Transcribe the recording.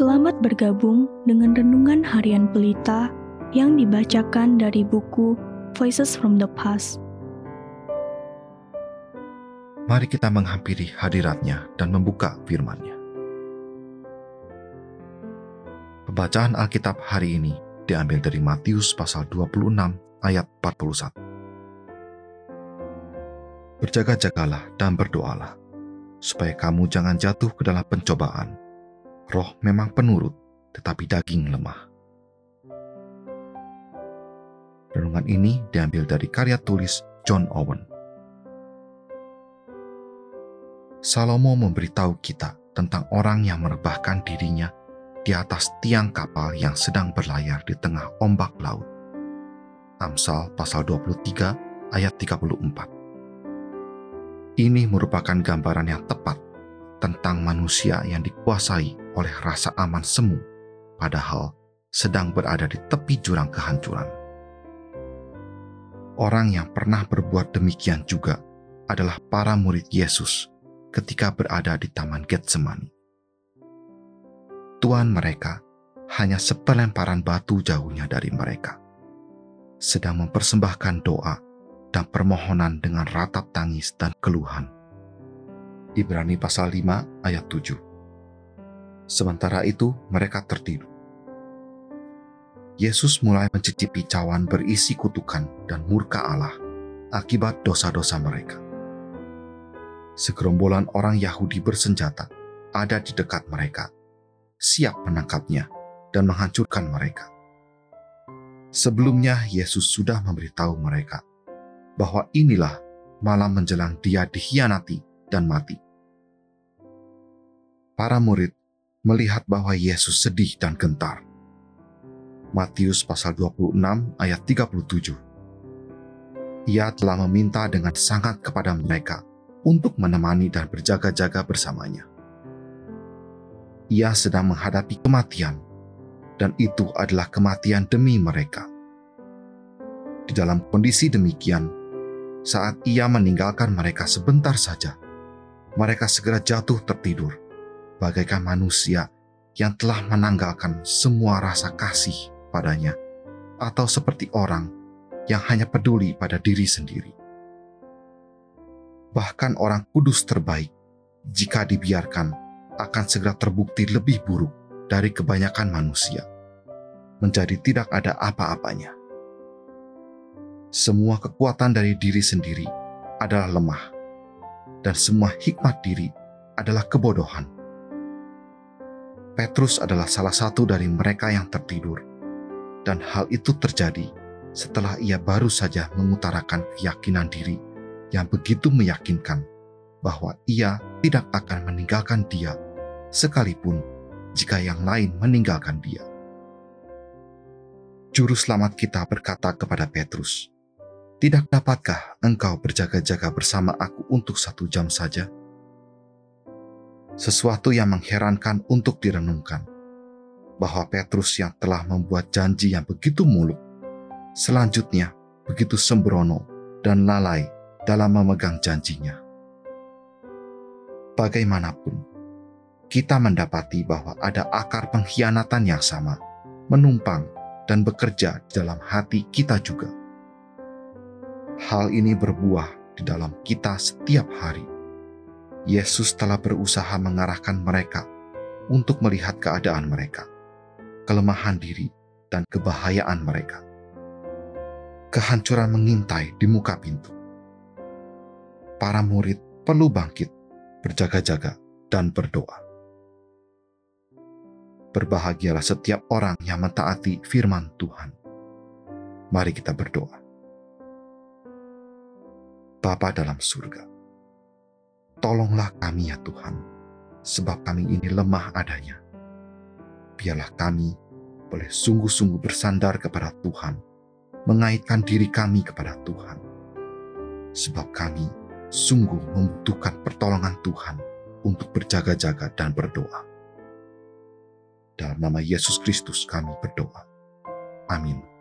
Selamat bergabung dengan Renungan Harian Pelita yang dibacakan dari buku Voices from the Past. Mari kita menghampiri hadirat-Nya dan membuka firman-Nya. Pembacaan Alkitab hari ini diambil dari Matius pasal 26 ayat 41. Berjaga-jagalah dan berdoalah, supaya kamu jangan jatuh ke dalam pencobaan. Roh memang penurut, tetapi daging lemah. Renungan ini diambil dari karya tulis John Owen. Salomo memberitahu kita tentang orang yang merebahkan dirinya di atas tiang kapal yang sedang berlayar di tengah ombak laut. Amsal pasal 23 ayat 34. Ini merupakan gambaran yang tepat tentang manusia yang dikuasai oleh rasa aman semu, padahal sedang berada di tepi jurang kehancuran. Orang yang pernah berbuat demikian juga adalah para murid Yesus ketika berada di Taman Getsemani. Tuhan mereka hanya sepelemparan batu jauhnya dari mereka, sedang mempersembahkan doa dan permohonan dengan ratap tangis dan keluhan. Ibrani pasal 5 ayat 7. Sementara itu mereka tertidur. Yesus mulai mencicipi cawan berisi kutukan dan murka Allah akibat dosa-dosa mereka. Segerombolan orang Yahudi bersenjata ada di dekat mereka, siap menangkapnya dan menghancurkan mereka. Sebelumnya Yesus sudah memberitahu mereka bahwa inilah malam menjelang Dia dikhianati dan mati. Para murid melihat bahwa Yesus sedih dan gentar. Matius pasal 26 ayat 37. Ia telah meminta dengan sangat kepada mereka untuk menemani dan berjaga-jaga bersamanya. Ia sedang menghadapi kematian, dan itu adalah kematian demi mereka. Di dalam kondisi demikian, saat ia meninggalkan mereka sebentar saja, mereka segera jatuh tertidur, bagaikan manusia yang telah menanggalkan semua rasa kasih padanya, atau seperti orang yang hanya peduli pada diri sendiri. Bahkan orang kudus terbaik, jika dibiarkan, akan segera terbukti lebih buruk dari kebanyakan manusia, menjadi tidak ada apa-apanya. Semua kekuatan dari diri sendiri adalah lemah, dan semua hikmat diri adalah kebodohan. Petrus adalah salah satu dari mereka yang tertidur, dan hal itu terjadi setelah ia baru saja mengutarakan keyakinan diri yang begitu meyakinkan bahwa ia tidak akan meninggalkan dia, sekalipun jika yang lain meninggalkan dia. Juru selamat kita berkata kepada Petrus, "Tidak dapatkah engkau berjaga-jaga bersama aku untuk 1 jam saja?" Sesuatu yang mengherankan untuk direnungkan, bahwa Petrus yang telah membuat janji yang begitu muluk, selanjutnya begitu sembrono dan lalai dalam memegang janjinya. Bagaimanapun, kita mendapati bahwa ada akar pengkhianatan yang sama, menumpang dan bekerja di dalam hati kita juga. Hal ini berbuah di dalam kita setiap hari. Yesus telah berusaha mengarahkan mereka untuk melihat keadaan mereka, kelemahan diri, dan kebahayaan mereka. Kehancuran mengintai di muka pintu. Para murid perlu bangkit, berjaga-jaga, dan berdoa. Berbahagialah setiap orang yang mentaati firman Tuhan. Mari kita berdoa. Bapa dalam surga, tolonglah kami ya Tuhan, sebab kami ini lemah adanya. Biarlah kami boleh sungguh-sungguh bersandar kepada Tuhan, mengaitkan diri kami kepada Tuhan, sebab kami sungguh membutuhkan pertolongan Tuhan untuk berjaga-jaga dan berdoa. Dalam nama Yesus Kristus kami berdoa. Amin.